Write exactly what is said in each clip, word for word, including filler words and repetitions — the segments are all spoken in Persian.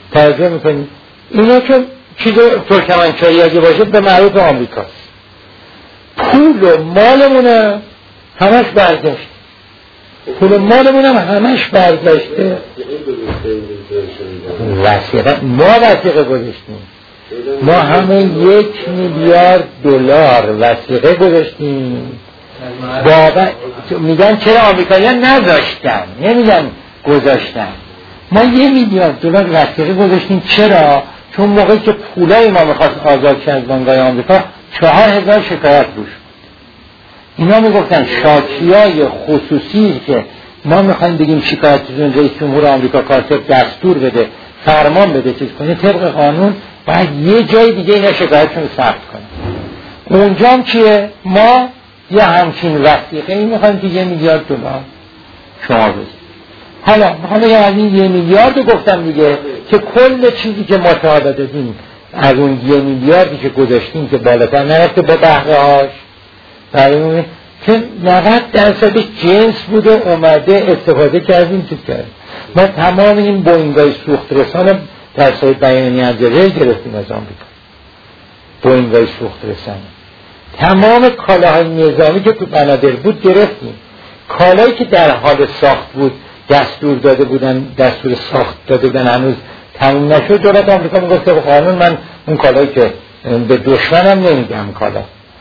توجه میکنید اینا که چیز ترکمنچایی اگه باشه به معروف آمریکاست. پول و مالمونه همش برگشت، پول مالمون هم همش برگشته. وثیقه ما وثیقه گذاشتیم، ما همه یک میلیارد دلار وثیقه گذاشتیم. بابا میگن چرا آمریکایی‌ها نذاشتن، نمیگن گذاشتن. ما یک میلیارد دلار وثیقه گذاشتیم. چرا؟ چون موقعی که پولای ما میخواست آزاد شه از بانک‌های آمریکا چهار هزار شکایت روش. اینا میگفتن شاکیای خصوصی که ما میخوایم بگیم شکایتتون رئیس جمهور آمریکا کارتر دستور بده، فرمان بده، چیز کنه، طبق قانون باید یه جای دیگه اینا شکایتشون ثبت کنه. اونجا هم چیه؟ ما یه همچین وثیقه ای میخوایم که یه میلیارد دلار شما بدید. حالا میخوام بگم از این یه میلیارد گفتم دیگه که کل چیزی که ما شهاده دادیم از اون یه میلیاردی که گذاشتیم که بالاتر نرفته با بهره هاش، برای که نود درصد جنس بوده اومده استفاده کردیم تو کرد. ما تمام این بوینگای سوخت رسان در سایت بیانیه از ری گرفتیم از آمریکا. بوینگای سوخت رسان تمام کالاهای نظامی که تو بنادر بود گرفتیم. کالایی که در حال ساخت بود دستور داده بودن، دستور ساخت داده بودن هنوز تموم نشد، دولت آمریکا میگفت به قانون من اون کالایی که به دشمنم نمیدم کالا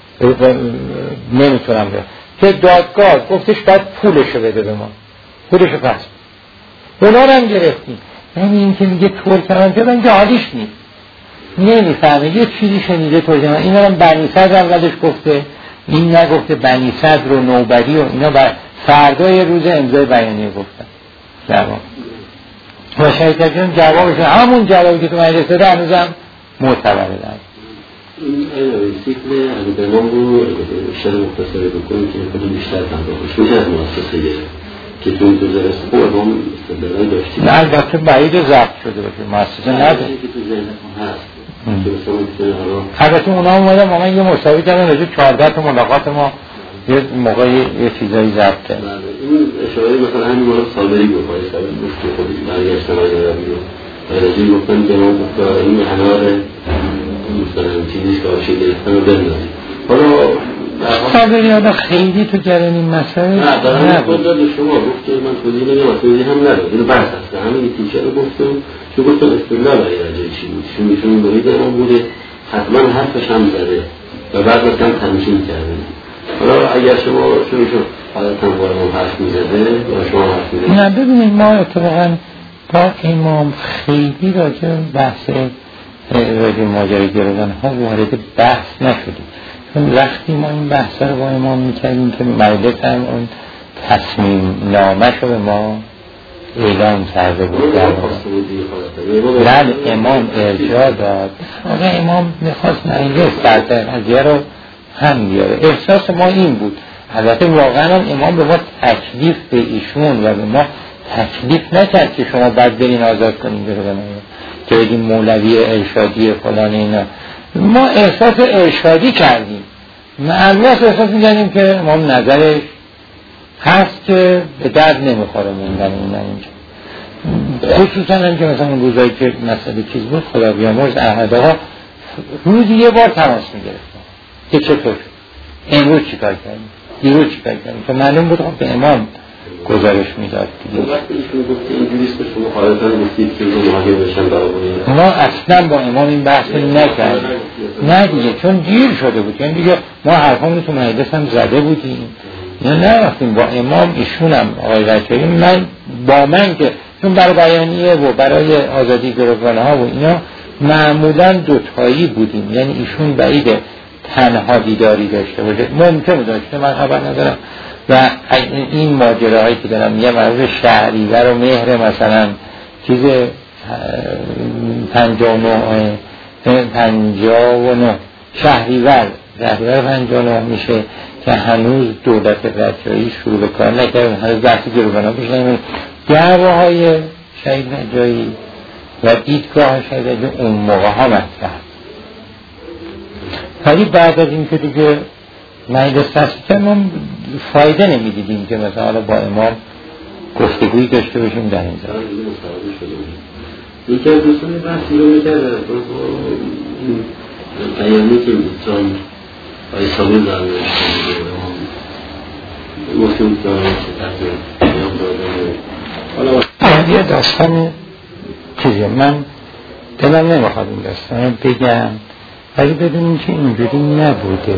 نمیتونم بره، که دادگاه گفتش باید پولشو بده به ما، پولشو پس اونا رو هم گرفتیم. یعنی این که میگه ترکمنچای من که حالیش نیست، نمیفهمه یه چیزی شنیده ترکمن. اینا هم بنی صدر اولش گفته، این نگفته بنی صدر و نوبری و اینا بر فردای روز امضای بیانیه گفتن جواب و شرکت جون جوابشون همون جوابی که تو مجلس داده هنوزم معتبره. دارد این سیکل امیدنام رو بیشتر مختصره بکنیم که خیلی بیشتر تنباخش میشه از مؤسسه که تو این دوزارست خوب اقام استدلال داشتیم. نه البته بعید ضبط شده باشه، مؤسسه نداره که تو ذهنتون هست. البته اونا اومدن با من یه مساوی کردن راجع چهارده تا ملاقات ما یه موقعی یه چیزایی ضبط کرد. این اشاره مثلا همین مورد صابری بود، پای صابری گفت که خودش برگشتن آقای ربی رو راجع گفتن که ما گفتن این انار مثلا چیزیش که آشی گرفتن رو بندازیم. حالا صابری حالا خیلی تو جریان این مسئله نه دارم خود داد شما گفت که من توضیح نگم توضیح هم نداد، اینو بحث هست که همین تیچه رو گفتم چون گفتم استدلال برای راجع چی بود، چون ایشون برید ما بوده حتما حرفش هم زده و بعد مثلا تمشین کرده. حالا اگر شما چون ایشون حالتا با امام حرف میزده یا شما حرف میزده نه ببینید ما اتفاقا با امام خیلی راجع بحث راجع ماجرای گروگان ها وارد بحث نشدیم، چون وقتی ما این بحث رو با امام میکردیم که مجلس هم اون تصمیم نامش رو به ما اعلام کرده بود در بعد امام ارجاع داد. آقا امام میخواست مجلس در قضیه رو هم بیاره. احساس ما این بود. البته واقعا امام به ما تکلیف به ایشون و به ما تکلیف نکرد که شما باید برین آزاد کنیم بره بنایه که بگیم مولوی ارشادی فلان اینا. ما احساس ارشادی کردیم، معلومات احساس می‌کردیم که امام نظرش هست که به درد نمیخوره موندن اینا اینجا. خصوصا هم که مثلا روزایی که مسئله چیز بود خدا بیامرز احدها روزی یه بار تماس میگرفتن که چطور امروز چیکار کردیم دیروز چیکار کردیم که معلوم بود به امام گزارش میداد. وقتی ایشون گفته اینجوریست که شما حالتاً گفتید که مواجه بشن برای ما اصلا با امام این بحث نکردیم. نه دیگه چون دیر شده بود، یعنی دیگه ما حرفامون تو مجلس هم زده بودیم یا نه رفتیم با امام. ایشون هم آقای رجایی من با من که چون برای بیانیه و برای آزادی گروگان ها و اینا معمولا دوتایی بودیم، یعنی ایشون بعیده تنها دیداری داشته باشه، ممکنه داشته من خبر ندارم. و این ماجراهایی که دارم یه مربوط شهریور و مهر مثلا چیز پنجاه و نه پنجاه و نه شهریور شهریور پنجاه و نه میشه که هنوز دولت رجایی شروع به کار نکرد، هنوز بحثی گروگان ها پیش نمیره. دعواهای شهید رجایی و دیدگاه شهید رجایی اون موقع ها مطرح، ولی بعد از این که دیگه مجلس تصویب کرد ما فایده نمیدیدیم که مثلا حالا با امام گفتگویی داشته باشیم در این زمان. یکی از دوستان بحثی رو میکرد این پیامی که میتران آی سامی در گفتیم که آنها چه تحصیل پیام دادن. حالا یه داستان چیزی من دلم نمیخواد این داستان بگم، ولی بدونیم که اینجوری نبوده.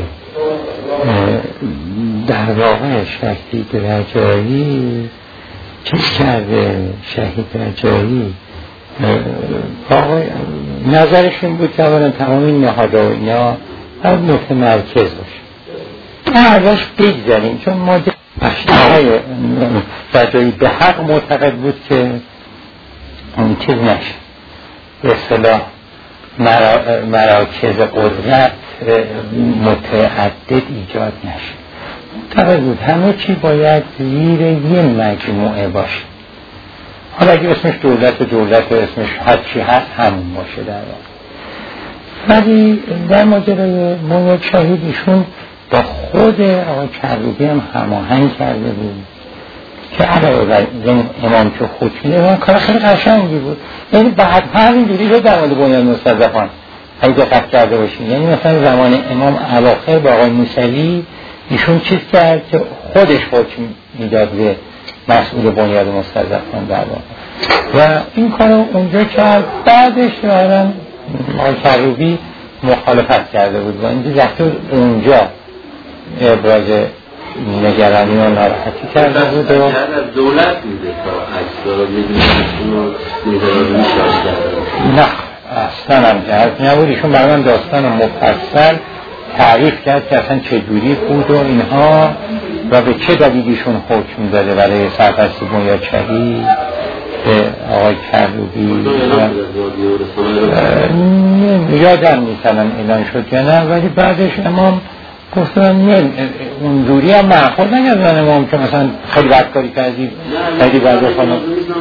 در واقع شهید رجایی چیز کرده، شهید رجایی آقای نظرش این بود که اولا تمام این نهادها و اینا باید متمرکز باشه، ازش بگذاریم، چون ما آقای رجایی به حق معتقد بود که اون چیز نشه، به اصطلاح مراکز قدرت متعدد ایجاد نشه. معتقد بود همه چی باید زیر یه مجموعه باشه، حالا اگه اسمش دولت دولت و اسمش هر چی هست همون باشه در واقع. ولی در ماجرای موعود شهید ایشون با خود آقای کروبی هم هماهنگ کرده بود که علاوه بر امام که خود میده کار خیلی قشنگی بود. یعنی بعد همینجوری رو در مورد بنیاد مستضعفان اگه دقت کرده باشین، یعنی مثلا زمان امام اواخر با آقای موسوی ایشون چیز کرد که خودش حکم میداد به مسئول بنیاد مستضعفان در واقع و این کارو اونجا کرد. بعدش ظاهرا آقای کروبی مخالفت کرده بود و اینجا رفته اونجا ابراز نگرانی و ناراحتی کرده بود و دولت میده تا اکسارا میدونی نه اصلا هم جهت نبود. ایشون برای من داستان مفصل تعریف کرد که اصلا چجوری بود و اینها و به چه دلیلیشون حکم داده برای سرپرستی بنیاد شهید به آقای کروبی. یادم نیستم اعلان شد یا نه، ولی بعدش امام گفتن نه اونجوری هم معخول نگردن امام که مثلا خیلی بدکاری کردی خیلی بدکاری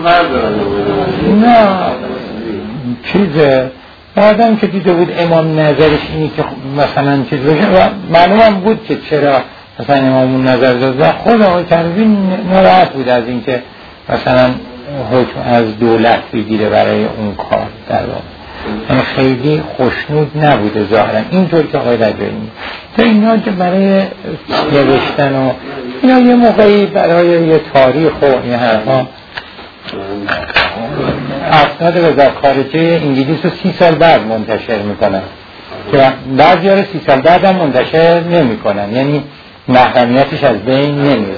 نه چیزه. بعدم که دیده بود امام نظرش اینی که مثلا چیز بشه و معلوم هم بود که چرا مثلا امام اون نظر داد و خود آقای کروبی ناراحت بود از این که مثلا حکم از دولت بگیره برای اون کار در واقع. خیلی خوشنود نبوده ظاهرا اینطور که آقای رجایی تا اینا که برای نوشتن و اینا یه موقعی برای یه تاریخ و این حرفا اسناد وزارت خارجه انگلیس رو سی سال بعد منتشر میکنن که بعضی ها رو سی سال بعد هم منتشر نمی کنن، یعنی محرمیتش از بین نمیره.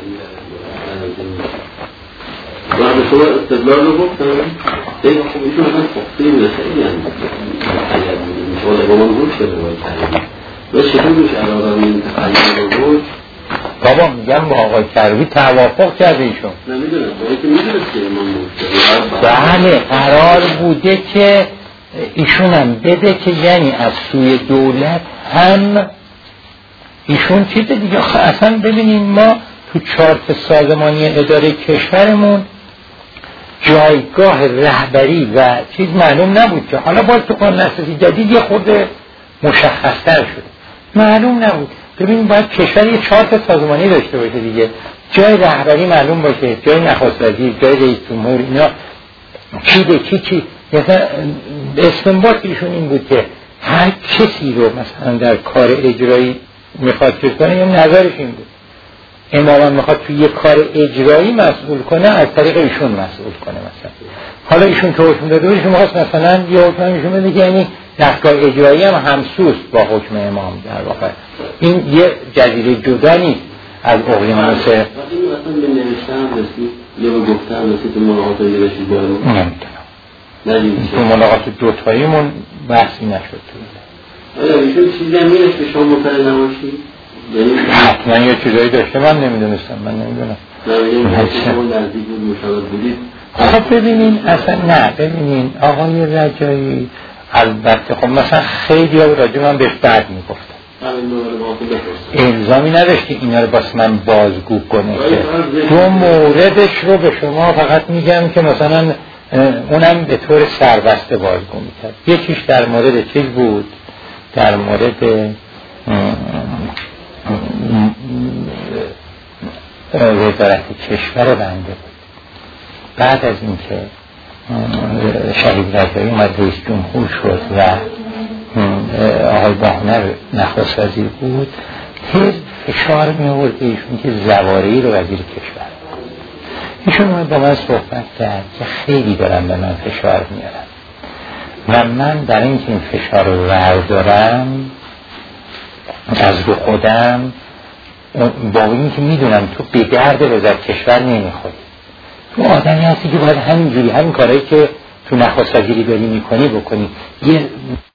و به شما استدلال رو گفتم دیگه خب ایشون اصلا خیلی میره خیلی هم تخیل بودیم میشه با من روش شده باید کردیم و چطور روش علاقه این تخیل رو روش بابا میگم با آقای کروبی توافق کرده ایشون نمیدونم باید که میدونست که امام روش بله قرار بوده که ایشون هم بده که یعنی از سوی دولت هم ایشون چیز دیگه. اصلا ببینیم ما تو چارت سازمانی اداره کشورمون جایگاه رهبری و چیز معلوم نبود که حالا باز تو قانون اساسی جدید یه خورده مشخص‌تر شد، معلوم نبود. ببینیم باید کشور یه چارت سازمانی داشته باشه دیگه، جای رهبری معلوم باشه، جای نخست وزیر، جای رئیس جمهور، اینا چی به کی چی. مثلا استنباط ایشون این بود که هر کسی رو مثلا در کار اجرایی میخواد چیز کنه، یه نظرش این بود امام میخواد توی یه کار اجرایی مسئول کنه از طریق ایشون مسئول کنه. مثلا حالا ایشون که حکم داده بود ایشون میخواست مثلا یه حکم ایشون بده که یعنی دستگاه اجرایی هم همسوست با حکم امام در واقع. این یه جزیره جدا نیست از اقیانوس. وقتی اصلا به نوشتن رسید یا به گفتن رسید تو ملاقات هایی رسید باید نمیدونم تو ملاقات دوتاییمون بحثی نشد. آیا ایشون چیزی هم میرش به شما مطلع نماشی؟ حتما یه چیزایی داشته من نمیدونستم من نمیدونم خب ببینین اصلا نه ببینین آقای رجایی البته خب مثلا خیلی ها راجع من بهش بد میگفتم الزامی نداشت که اینا رو باز من بازگو کنه که دو موردش رو به شما فقط میگم که مثلا اونم به طور سربسته بازگو میکرد. یکیش در مورد چیز بود در مورد وزارت کشور بنده بود. بعد از اینکه شهید رجایی اومد رئیس جمهور شد و آقای باهنر نخست وزیر بود، هر فشار می آورد ایشون که زوارعی رو وزیر کشور. ایشون اومد با من صحبت کرد که خیلی دارم به من فشار میارم و من در اینکه این فشار رو بردارم از رو خودم، با این که میدونم تو به درد وزارت کشور نمیخوری، تو آدمی هستی که باید همینجوری همین کارهایی که تو نخست وزیری داری میکنی بکنی. یه